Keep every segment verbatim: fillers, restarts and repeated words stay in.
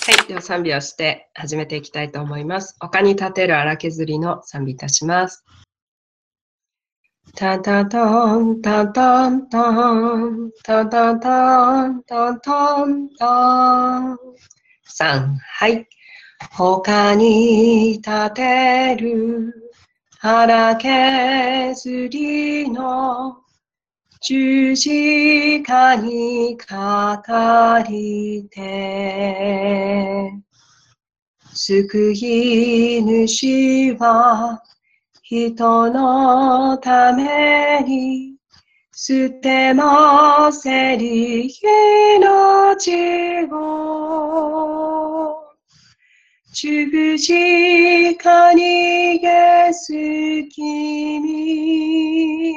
はい。では賛美をして始めていきたいと思います。丘に立てる荒削りの賛美いたします。タタタンタタンタンタタタンタタンタンさん、はい。丘に立てる荒削りの十字架にかかりて救い主は人のために捨てませり命を十字架にイエス君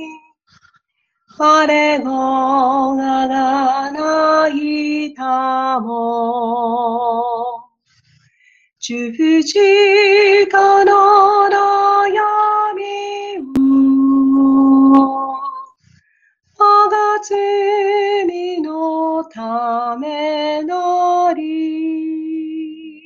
我をあがないたも十字架の悩みを我が罪のためのり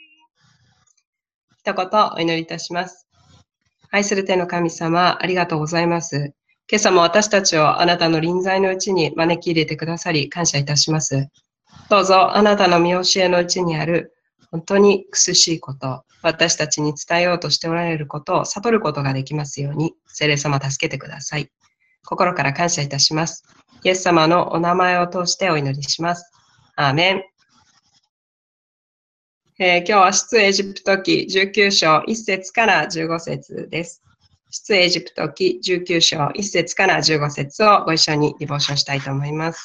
一言お祈りいたします。愛する天の神様、ありがとうございます。今朝も私たちをあなたの臨在のうちに招き入れてくださり感謝いたします。どうぞあなたの見教えのうちにある本当に苦しいこと、私たちに伝えようとしておられることを悟ることができますように、聖霊様助けてください。心から感謝いたします。イエス様のお名前を通してお祈りします。アーメン。えー、今日は出エジプト記じゅうきゅう章いち節からじゅうご節です。出エジプト記じゅうきゅう章いち節からじゅうご節をご一緒にリボーションしたいと思います。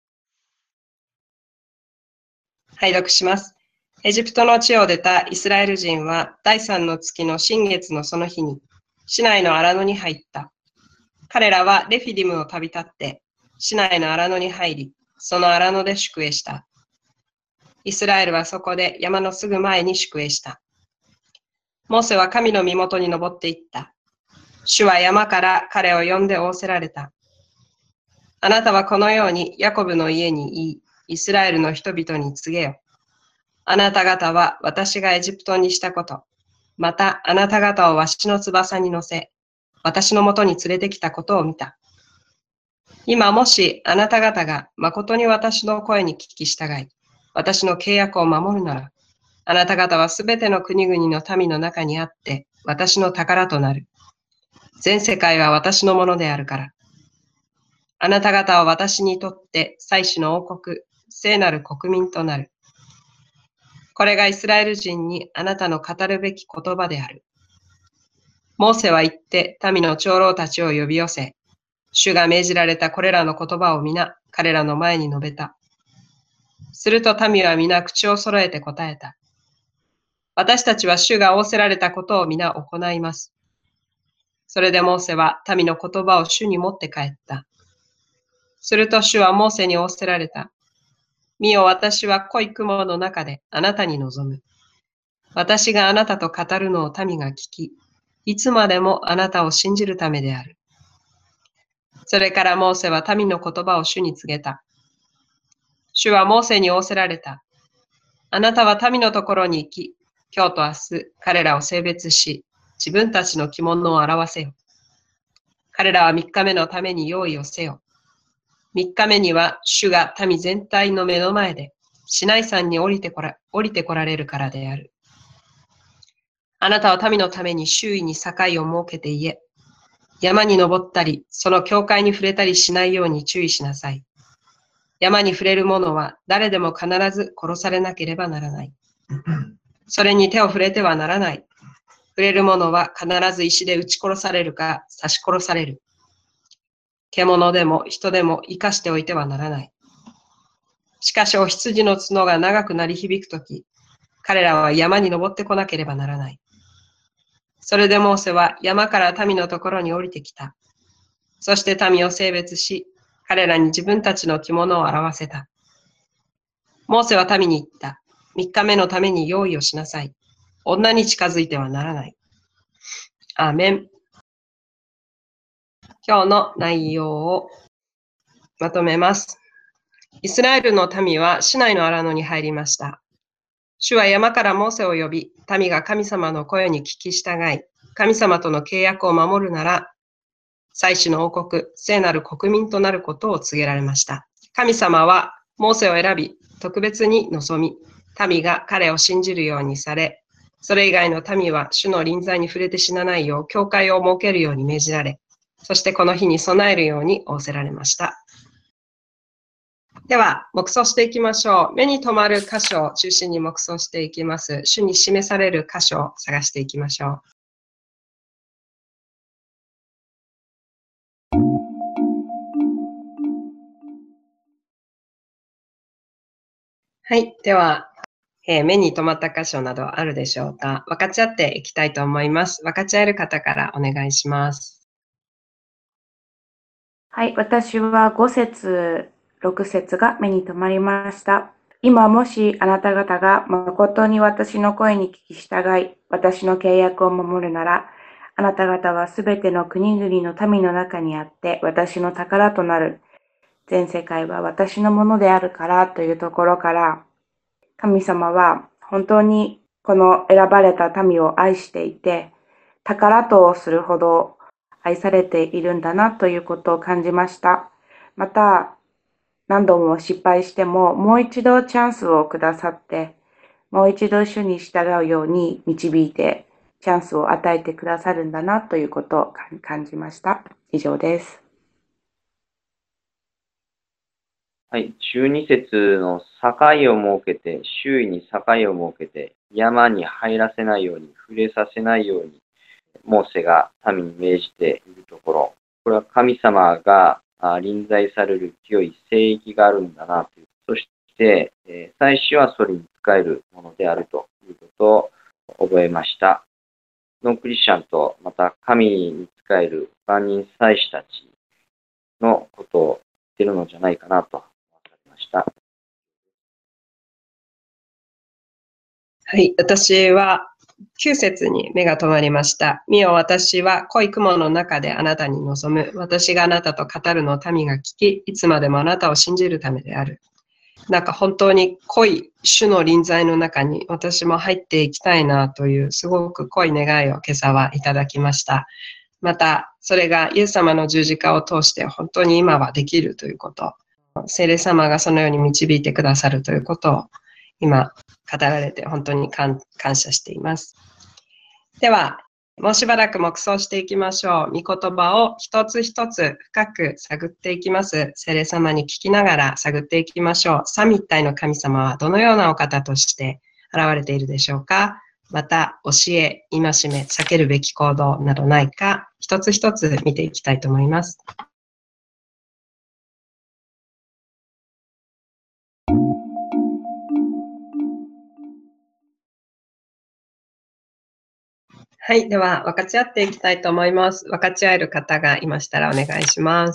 はい、読します。エジプトの地を出たイスラエル人はだいさんの月の新月のその日に市内の荒野に入った。彼らはレフィディムを旅立って市内の荒野に入り、その荒野で宿営した。イスラエルはそこで山のすぐ前に宿営した。モーセは神の身元に登っていった。主は山から彼を呼んで仰せられた。あなたはこのようにヤコブの家に言い、イスラエルの人々に告げよ。あなた方は私がエジプトにしたこと、またあなた方をわしの翼に乗せ、私のもとに連れてきたことを見た。今もしあなた方が誠に私の声に聞き従い、私の契約を守るなら、あなた方はすべての国々の民の中にあって、私の宝となる。全世界は私のものであるから。あなた方は私にとって祭司の王国、聖なる国民となる。これがイスラエル人にあなたの語るべき言葉である。モーセは言って民の長老たちを呼び寄せ、主が命じられたこれらの言葉を皆彼らの前に述べた。すると民は皆口を揃えて答えた。私たちは主が仰せられたことを皆行います。それでモーセは民の言葉を主に持って帰った。すると主はモーセに仰せられた。見よ、私は濃い雲の中であなたに臨む。私があなたと語るのを民が聞き、いつまでもあなたを信じるためである。それからモーセは民の言葉を主に告げた。主はモーセに仰せられた。あなたは民のところに行き、今日と明日彼らを性別し、自分たちの着物を表せよ。彼らは三日目のために用意をせよ。三日目には主が民全体の目の前で、シナイ山に降りてこら、降りてこられるからである。あなたは民のために周囲に境を設けて言え。山に登ったり、その境界に触れたりしないように注意しなさい。山に触れる者は誰でも必ず殺されなければならない。それに手を触れてはならない。触れる者は必ず石で撃ち殺されるか刺し殺される。獣でも人でも生かしておいてはならない。しかしお羊の角が長く鳴り響くとき、彼らは山に登ってこなければならない。それでモーセは山から民のところに降りてきた。そして民を性別し、彼らに自分たちの着物を表せた。モーセは民に言った。三日目のために用意をしなさい。女に近づいてはならない。アーメン。今日の内容をまとめます。イスラエルの民は市内の荒野に入りました。 主は山からモーセを呼び、民が神様の声に聞き従い、神様との契約を守るなら、祭司の王国、聖なる国民となることを告げられました。神様はモーセを選び、特別に望み、民が彼を信じるようにされ、それ以外の民は主の臨在に触れて死なないよう、教会を設けるように命じられ、そしてこの日に備えるように仰せられました。では、黙想していきましょう。目に留まる箇所を中心に黙想していきます。主に示される箇所を探していきましょう。はい。では、えー、目に留まった箇所などあるでしょうか。分かち合っていきたいと思います。分かち合える方からお願いします。 はい。私はご節、ろく節が目に留まりました。今もしあなた方が誠に私の声に聞き従い、私の契約を守るなら、あなた方はすべての国々の民の中にあって私の宝となる。全世界は私のものであるからというところから、神様は本当にこの選ばれた民を愛していて、宝とするほど愛されているんだなということを感じました。また、何度も失敗しても、もう一度チャンスをくださって、もう一度主に従うように導いて、チャンスを与えてくださるんだなということを感じました。以上です。 はい。じゅうに節の境を設けて、周囲に境を設けて、山に入らせないように、触れさせないように、モーセが民に命じているところ、これは神様が臨在される清い聖域があるんだなという。そして、祭司はそれに仕えるものであるということを覚えました。ノンクリスチャンと、また神に仕える万人祭司たちのことを言っているのじゃないかなと思いました。 はい、私はきゅう節に目が留まりました。見よ、私は濃い雲の中であなたに望む。私があなたと語るのを民が聞き、いつまでもあなたを信じるためである。なんか本当に濃い主の臨在の中に私も入っていきたいなというすごく濃い願いを今朝はいただきました。また、それがイエス様の十字架を通して本当に今はできるということ。聖霊様がそのように導いてくださるということを今語られて本当に感謝しています。では、もうしばらく黙想していきましょう。御言葉を一つ一つ深く探っていきます。聖霊様に聞きながら探っていきましょう。三位一体の神様はどのようなお方として現れているでしょうか。また、教え、戒め、避けるべき行動などないか、一つ一つ見ていきたいと思います。はい。では、分かち合っていきたいと思います。分かち合える方がいましたらお願いします。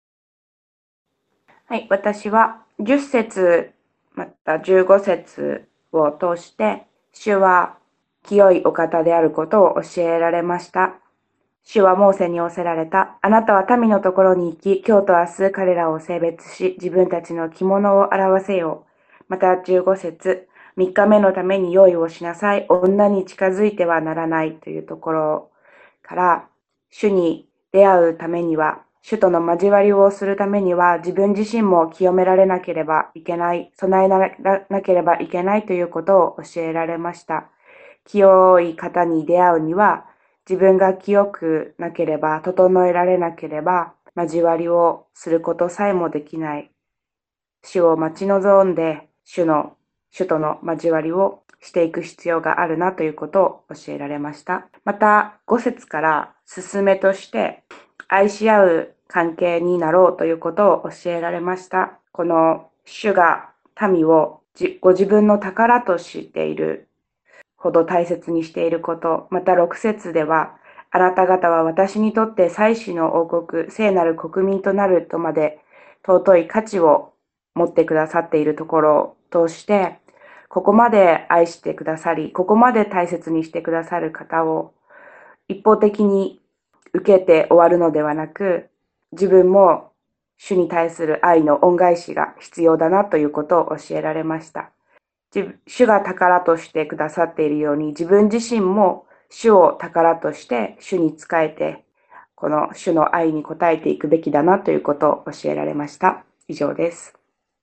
はい。私はじゅっ節、またじゅうご節を通して、主は清いお方であることを教えられました。主はモーセに仰せられた。あなたは民のところに行き、今日と明日彼らを性別し、自分たちの着物を表せよう。またじゅうご節、三日目のために用意をしなさい。女に近づいてはならないというところから、主に出会うためには、主との交わりをするためには、自分自身も清められなければいけない、備えなければいけないということを教えられました。清い方に出会うには、自分が清くなければ、整えられなければ、交わりをすることさえもできない。主を待ち望んで、主の、主との交わりをしていく必要があるなということを教えられました。また、ご節から勧めとして、愛し合う関係になろうということを教えられました。この主が民をご自分の宝としているほど大切にしていること、またろく節では、あなた方は私にとって祭司の王国、聖なる国民となるとまで尊い価値を持ってくださっているところを通して、ここまで愛してくださり、ここまで大切にしてくださる方を一方的に受けて終わるのではなく、自分も主に対する愛の恩返しが必要だなということを教えられました。 自主が宝としてくださっているように、自分自身も主を宝として主に仕えて、この主の愛に応えていくべきだなということを教えられました。以上です。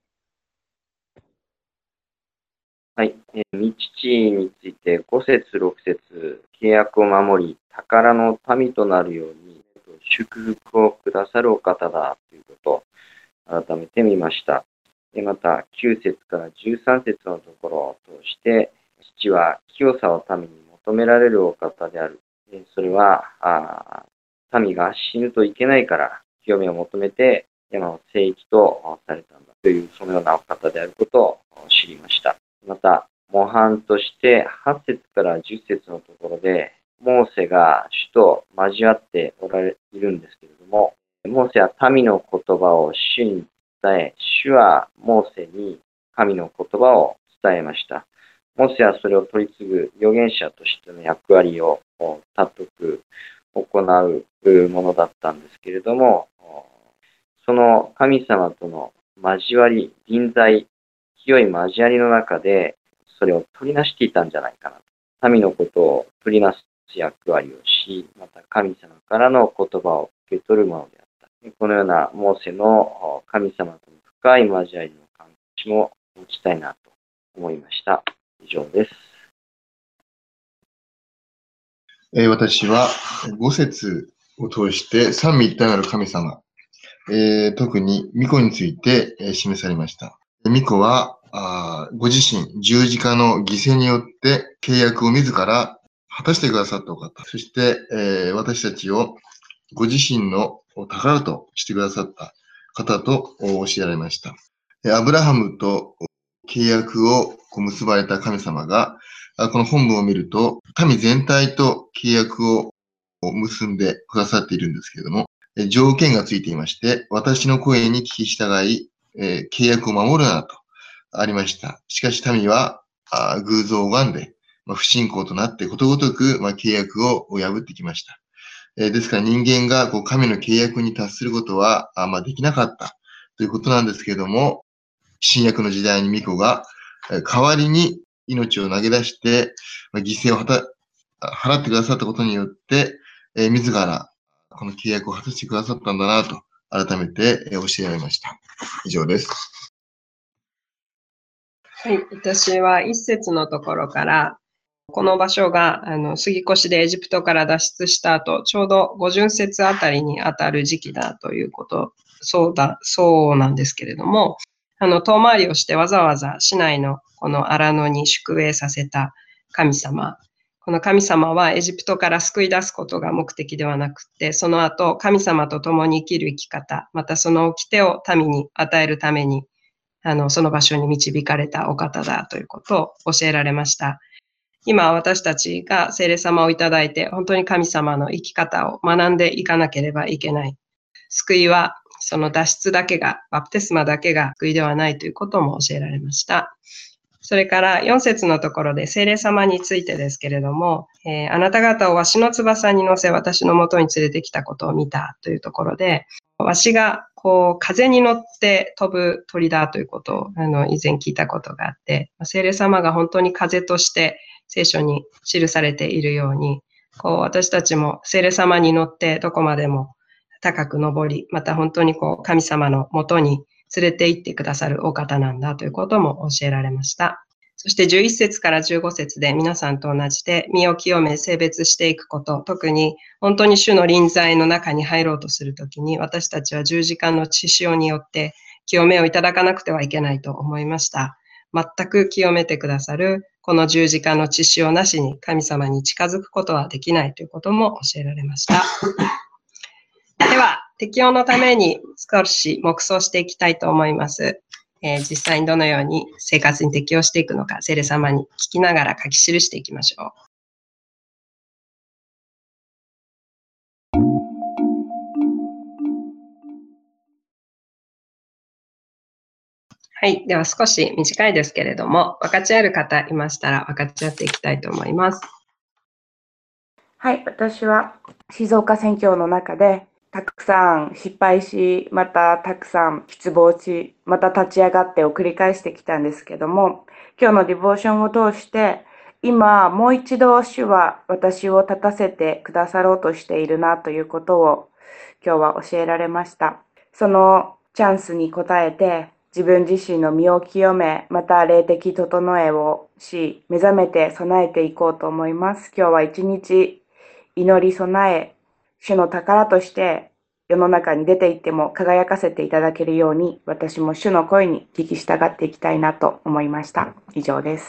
はい。えー、御父についてご節、ろく節、契約を守り、宝の民となるように、祝福をくださるお方だということを改めて見ました。でまた、きゅう節からじゅうさん節のところを通して、父は清さを民に求められるお方である。でそれはあ、民が死ぬといけないから、清めを求めて山を聖域とされたんだという、そのようなお方であることを知りました。また、模範としてはち節からじゅっ節のところで、モーセが主と交わっておられるんですけれども、モーセは民の言葉を主に伝え、主はモーセに神の言葉を伝えました。モーセはそれを取り継ぐ預言者としての役割を尊く行うものだったんですけれども、その神様との交わり、臨在、清い交わりの中で、それを取りなしていたんじゃないかなと。民のことを取りなす役割をし、また神様からの言葉を受け取るものであった。このようなモーセの神様との深い交わりの関係も持ちたいなと思いました。以上です。 えー、私はご節を通して三位一体なる神様、えー、特に御子について、えー、示されました。御子はあご自身十字架の犠牲によって契約を自ら果たしてくださったお方、そして、えー、私たちをご自身の宝としてくださった方と教えられました。アブラハムと契約を結ばれた神様が、この本文を見ると、民全体と契約を結んでくださっているんですけれども、条件がついていまして、私の声に聞き従い、えー、契約を守るなとありました。しかし民はあ偶像を拝んで、まあ、不信仰となってことごとく、まあ、契約を破ってきました。えー、ですから人間がこう神の契約に達することはあ、まあ、できなかったということなんですけれども、新約の時代に御子が代わりに命を投げ出して、まあ、犠牲をはた払ってくださったことによって、えー、自らこの契約を果たしてくださったんだなと改めて教えられました。以上です。 はい、私は一節のところから、この場所があの杉越でエジプトから脱出した後、ちょうど五巡節あたりにあたる時期だということ、そうだ、そうなんですけれども、あの遠回りをしてわざわざ市内のこの荒野に宿営させた神様。この神様はエジプトから救い出すことが目的ではなくて、その後神様と共に生きる生き方、またその掟を民に与えるために、あのその場所に導かれたお方だということを教えられました。今私たちが聖霊様をいただいて、本当に神様の生き方を学んでいかなければいけない。救いはその脱出だけが、バプテスマだけが救いではないということも教えられました。それからよん節のところで聖霊様についてですけれども、えー、あなた方をわしの翼に乗せ私のもとに連れてきたことを見たというところで、わしがこう風に乗って飛ぶ鳥だということをあの以前聞いたことがあって、聖霊様が本当に風として聖書に記されているように、こう私たちも聖霊様に乗ってどこまでも高く登り、また本当にこう神様のもとに連れて行ってくださるお方なんだということも教えられました。そしてじゅういち節からじゅうご節で皆さんと同じで身を清め性別していくこと、特に本当に主の臨在の中に入ろうとするときに私たちは十字架の血潮によって清めをいただかなくてはいけないと思いました。全く清めてくださるこの十字架の血潮なしに神様に近づくことはできないということも教えられました。では、適用のために少し黙想していきたいと思います。えー、実際にどのように生活に適応していくのか、聖霊様に聞きながら書き記していきましょう。はい。では少し短いですけれども、分かち合える方いましたら分かち合っていきたいと思います。 はい。私は静岡宣教の中で、 たくさん失敗し、またたくさん失望し、また立ち上がってを繰り返してきたんですけども、今日のディボーションを通して、今もう一度主は私を立たせてくださろうとしているなということを今日は教えられました。そのチャンスに応えて自分自身の身を清め、また霊的整えをし、目覚めて備えていこうと思います。今日は一日祈り備え、主の宝として世の中に出ていっても輝かせていただけるように、私も主の声に聞き従っていきたいなと思いました。以上です。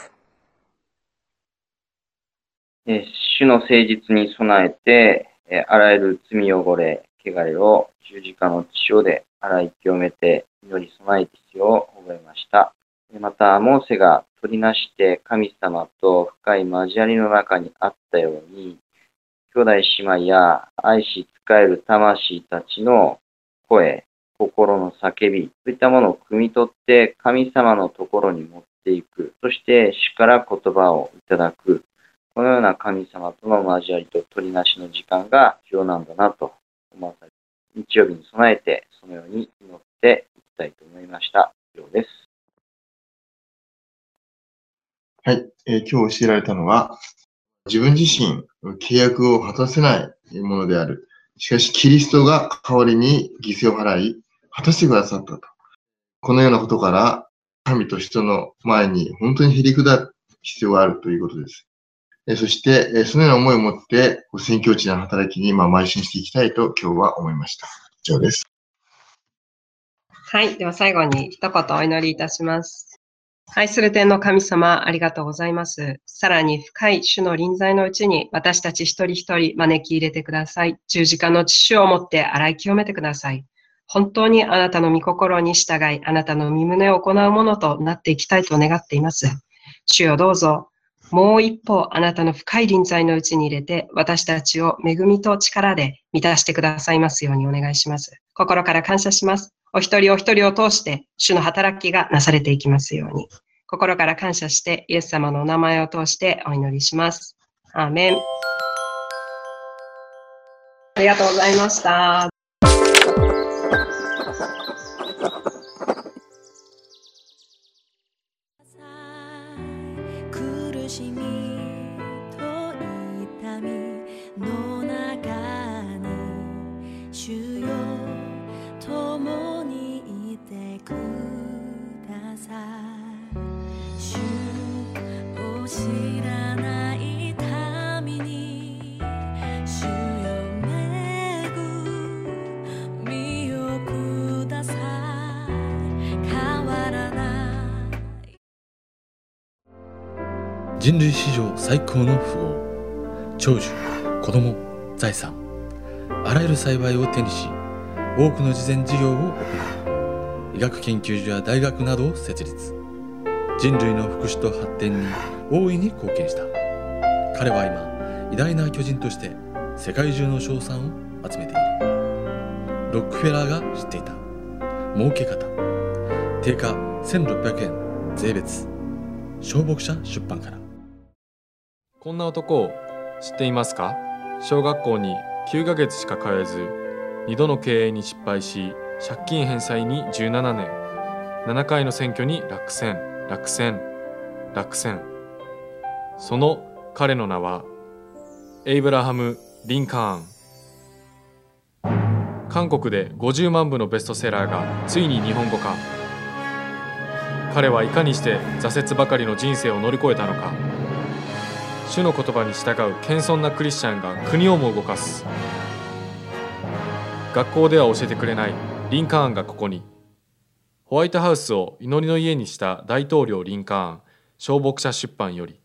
え主の誠実に備えて、えあらゆる罪汚れ、汚れを十字架の血潮で洗い清めて祈り備える必要を覚えました。また、モーセが取りなして神様と深い交わりの中にあったように、兄弟姉妹や愛し仕える魂たちの声、心の叫び、そういったものを汲み取って神様のところに持っていく。そして主から言葉をいただく。このような神様との交わりと取りなしの時間が必要なんだなと思わされ、日曜日に備えてそのように祈っていきたいと思いました。以上です。 はい、えー今日教えられたのは、自分自身、契約を果たせないものである。しかし、キリストが代わりに犠牲を払い、果たしてくださったと。このようなことから、神と人の前に本当にへり下る必要があるということです。えそして、えそのような思いを持って、宣教地の働きにまあ邁進していきたいと今日は思いました。以上です。 はい。では最後に一言お祈りいたします。愛する天の神様、ありがとうございます。さらに深い主の臨在のうちに私たち一人一人招き入れてください。十字架の血をもって洗い清めてください。本当にあなたの御心に従い、あなたの御胸を行うものとなっていきたいと願っています。主よどうぞ、もう一歩あなたの深い臨在のうちに入れて、私たちを恵みと力で満たしてくださいますようにお願いします。心から感謝します。お一人お一人を通して、主の働きがなされていきますように。心から感謝して、イエス様のお名前を通してお祈りします。アーメン。ありがとうございました。 苦しみと痛みの中に主よ共にいてください。主を知らない民に主よ恵みをください。変わらない人類史上最高の富豪、長寿、子供、財産、あらゆる幸いを手にし、多くの慈善事業を行い、医学研究所や大学などを設立。人類の福祉と発展に大いに貢献した。彼は今、偉大な巨人として世界中の称賛を集めている。ロックフェラーが知っていた儲け方。定価せんろっぴゃくえん税別。小牧者出版から。 こんな男を知っていますか？小学校にきゅうかげつしか通えず、にどの経営に失敗し、借金返済にじゅうななねん、ななかいの選挙に落選、落選、落選。その彼の名は、エイブラハム・リンカーン。韓国でごじゅうまんぶのベストセラーがついに日本語化。彼はいかにして挫折ばかりの人生を乗り越えたのか。主の言葉に従う謙遜なクリスチャンが国をも動かす。学校では教えてくれないリンカーンがここに。ホワイトハウスを祈りの家にした大統領リンカーン、小牧者出版より。